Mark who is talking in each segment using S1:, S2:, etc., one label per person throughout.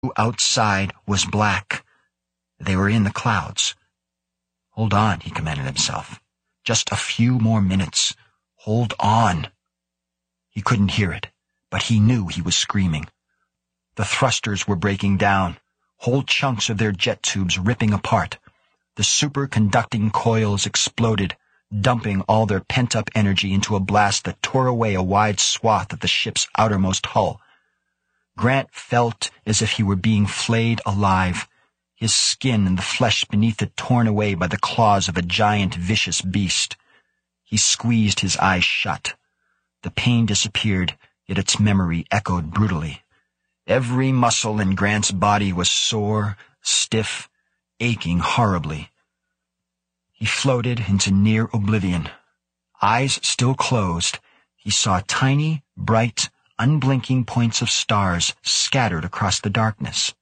S1: outside was black. They were in the clouds. "Hold on," he commanded himself. "Just a few more minutes. Hold on." He couldn't hear it, but he knew he was screaming. The thrusters were breaking down, whole chunks of their jet tubes ripping apart. The superconducting coils exploded, dumping all their pent-up energy into a blast that tore away a wide swath of the ship's outermost hull. Grant felt as if he were being flayed alive, his skin and the flesh beneath it torn away by the claws of a giant, vicious beast. He squeezed his eyes shut. The pain disappeared, yet its memory echoed brutally. Every muscle in Grant's body was sore, stiff, aching horribly. He floated into near oblivion. Eyes still closed, he saw tiny, bright, unblinking points of stars scattered across the darkness.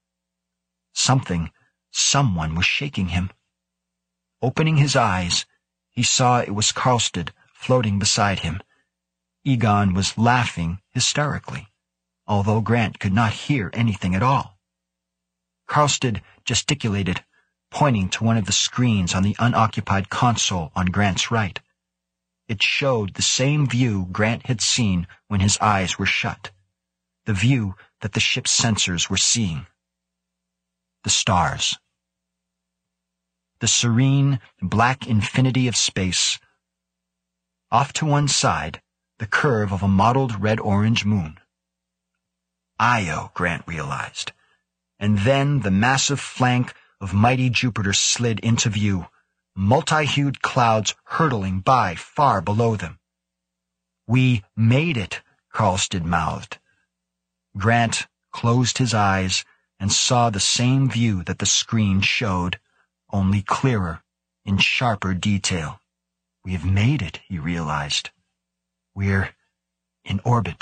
S1: Someone was shaking him. Opening his eyes, he saw it was Karlstead floating beside him. Egon was laughing hysterically, although Grant could not hear anything at all. Karlstead gesticulated, pointing to one of the screens on the unoccupied console on Grant's right. It showed the same view Grant had seen when his eyes were shut, the view that the ship's sensors were seeing. The stars. The serene, black infinity of space. Off to one side, the curve of a mottled red-orange moon. Io, Grant realized. And then the massive flank of mighty Jupiter slid into view, multi-hued clouds hurtling by far below them. "We made it," Karlstead mouthed. Grant closed his eyes and saw the same view that the screen showed, only clearer, in sharper detail. "We've made it," he realized. "We're in orbit."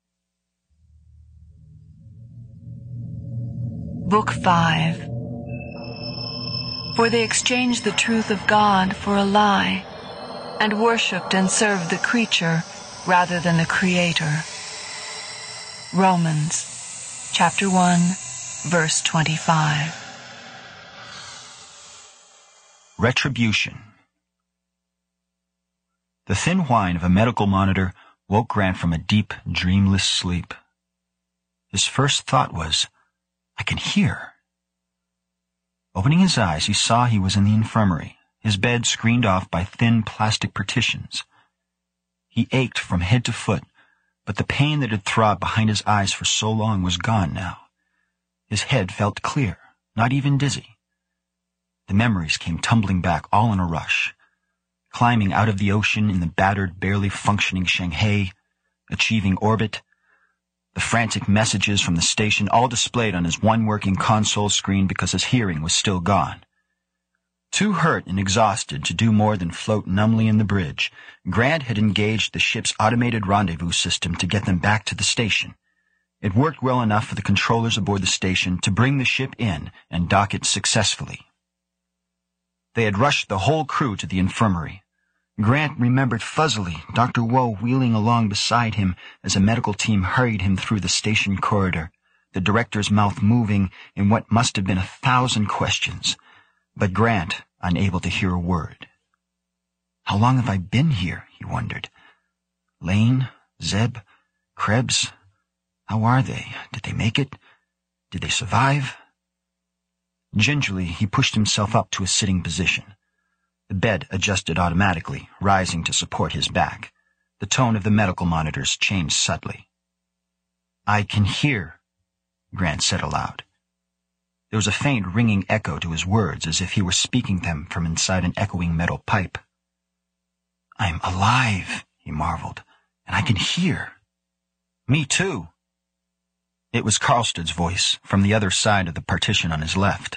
S2: Book 5. For they exchanged the truth of God for a lie, and worshipped and served the creature rather than the Creator. Romans, chapter 1, verse 25.
S1: Retribution. The thin whine of a medical monitor woke Grant from a deep, dreamless sleep. His first thought was, "I can hear." Opening his eyes, he saw he was in the infirmary, his bed screened off by thin plastic partitions. He ached from head to foot, but the pain that had throbbed behind his eyes for so long was gone now. His head felt clear, not even dizzy. The memories came tumbling back all in a rush. Climbing out of the ocean in the battered, barely functioning Shanghai, achieving orbit, the frantic messages from the station all displayed on his one working console screen because his hearing was still gone. Too hurt and exhausted to do more than float numbly in the bridge, Grant had engaged the ship's automated rendezvous system to get them back to the station. It worked well enough for the controllers aboard the station to bring the ship in and dock it successfully. They had rushed the whole crew to the infirmary. Grant remembered fuzzily Dr. Woe wheeling along beside him as a medical team hurried him through the station corridor, the director's mouth moving in what must have been 1,000 questions, but Grant unable to hear a word. "How long have I been here?" he wondered. "Lane, Zeb, Krebs, how are they? Did they make it? Did they survive?" Gingerly, he pushed himself up to a sitting position. The bed adjusted automatically, rising to support his back. The tone of the medical monitors changed subtly. "I can hear," Grant said aloud. There was a faint ringing echo to his words, as if he were speaking them from inside an echoing metal pipe. "I'm alive," he marveled, "and I can hear." "Me too." It was Karlstead's voice, from the other side of the partition on his left.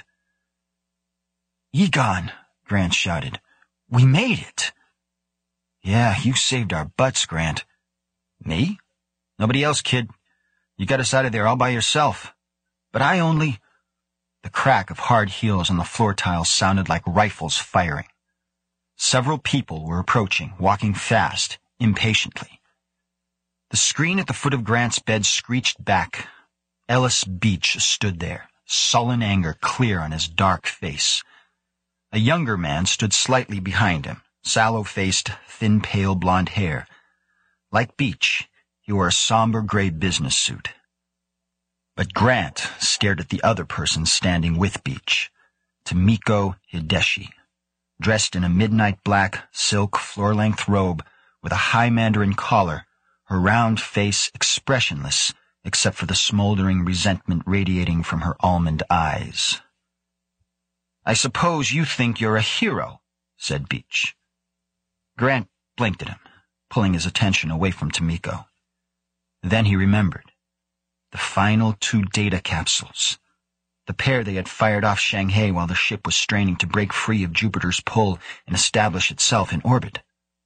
S1: "Egon," Grant shouted. "We made it." "Yeah, you saved our butts, Grant." "Me? Nobody else, kid. You got us out of there all by yourself. But I only—" The crack of hard heels on the floor tiles sounded like rifles firing. Several people were approaching, walking fast, impatiently. The screen at the foot of Grant's bed screeched back. Ellis Beach stood there, sullen anger clear on his dark face. A younger man stood slightly behind him, sallow-faced, thin, pale blonde hair. Like Beach, he wore a somber gray business suit. But Grant stared at the other person standing with Beach, Tomiko Hideshi, dressed in a midnight black silk floor-length robe with a high mandarin collar, her round face expressionless except for the smoldering resentment radiating from her almond eyes. "I suppose you think you're a hero," said Beach. Grant blinked at him, pulling his attention away from Tomiko. Then he remembered. The final 2 data capsules. The pair they had fired off Shanghai while the ship was straining to break free of Jupiter's pull and establish itself in orbit.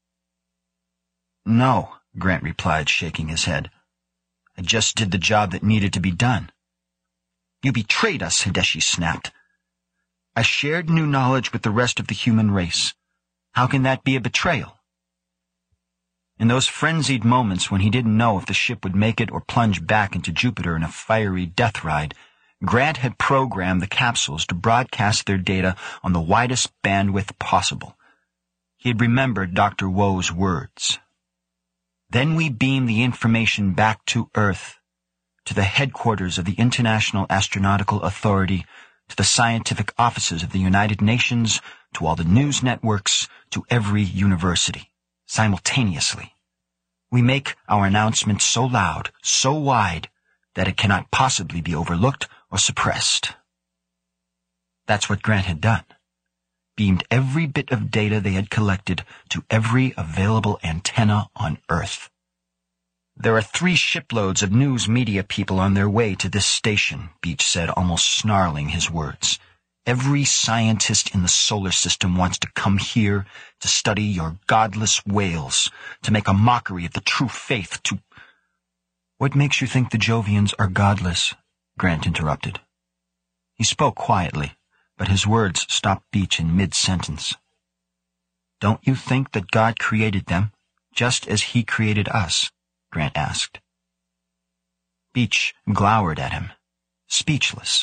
S1: "No," Grant replied, shaking his head. "I just did the job that needed to be done." "You betrayed us," Hideshi snapped. "I shared new knowledge with the rest of the human race. How can that be a betrayal?" In those frenzied moments when he didn't know if the ship would make it or plunge back into Jupiter in a fiery death ride, Grant had programmed the capsules to broadcast their data on the widest bandwidth possible. He had remembered Dr. Woe's words. "Then we beam the information back to Earth, to the headquarters of the International Astronautical Authority, to the scientific offices of the United Nations, to all the news networks, to every university, simultaneously. We make our announcement so loud, so wide, that it cannot possibly be overlooked or suppressed." That's what Grant had done. Beamed every bit of data they had collected to every available antenna on Earth. "There are 3 shiploads of news media people on their way to this station," Beach said, almost snarling his words. "Every scientist in the solar system wants to come here to study your godless wails, to make a mockery of the true faith, to—" "What makes you think the Jovians are godless?" Grant interrupted. He spoke quietly, but his words stopped Beach in mid-sentence. "Don't you think that God created them, just as He created us?" Grant asked. Beach glowered at him, speechless.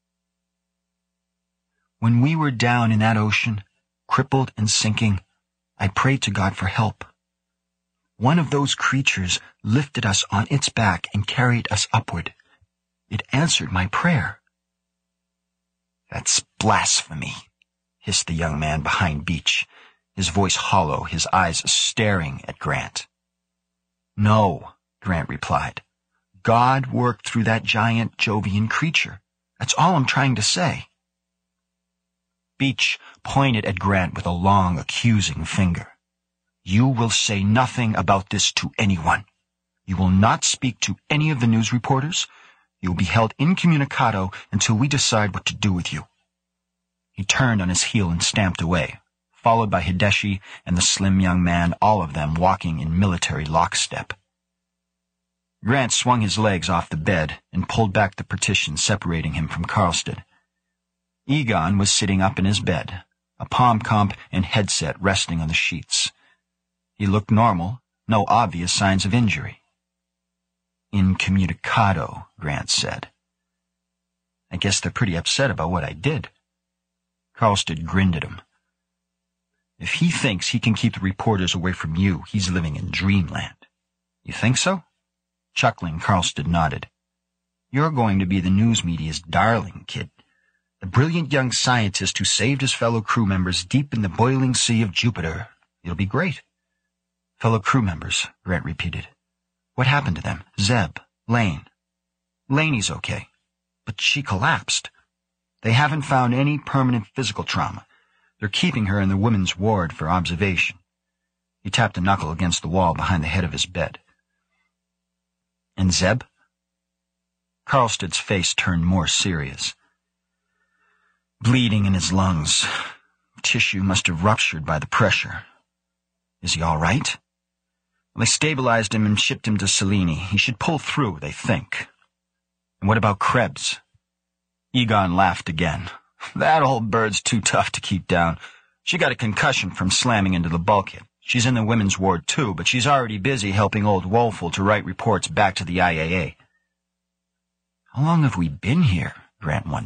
S1: "When we were down in that ocean, crippled and sinking, I prayed to God for help. One of those creatures lifted us on its back and carried us upward. It answered my prayer." "That's blasphemy," hissed the young man behind Beach, his voice hollow, his eyes staring at Grant. "No," Grant replied. "God worked through that giant Jovian creature. That's all I'm trying to say." Beach pointed at Grant with a long, accusing finger. "You will say nothing about this to anyone. You will not speak to any of the news reporters. You will be held incommunicado until we decide what to do with you." He turned on his heel and stamped away, followed by Hideshi and the slim young man, all of them walking in military lockstep. Grant swung his legs off the bed and pulled back the partition separating him from Carlstead. Egon was sitting up in his bed, a palm comp and headset resting on the sheets. He looked normal, no obvious signs of injury. "Incommunicado," Grant said. "I guess they're pretty upset about what I did." Carlstead grinned at him. "If he thinks he can keep the reporters away from you, he's living in dreamland." "You think so?" Chuckling, Carlstead nodded. "You're going to be the news media's darling, kid. The brilliant young scientist who saved his fellow crew members deep in the boiling sea of Jupiter. It'll be great." "Fellow crew members," Grant repeated. "What happened to them? Zeb, Lane?" "Laney's okay, but she collapsed. They haven't found any permanent physical trauma. They're keeping her in the women's ward for observation." He tapped a knuckle against the wall behind the head of his bed. "And Zeb?" Carlstead's face turned more serious. "Bleeding in his lungs. Tissue must have ruptured by the pressure." "Is he all right?" "They stabilized him and shipped him to Selene. He should pull through, they think." "And what about Krebs?" Egon laughed again. "That old bird's too tough to keep down. She got a concussion from slamming into the bulkhead. She's in the women's ward too, but she's already busy helping old Woeful to write reports back to the IAA." How long have we been here? Grant wondered.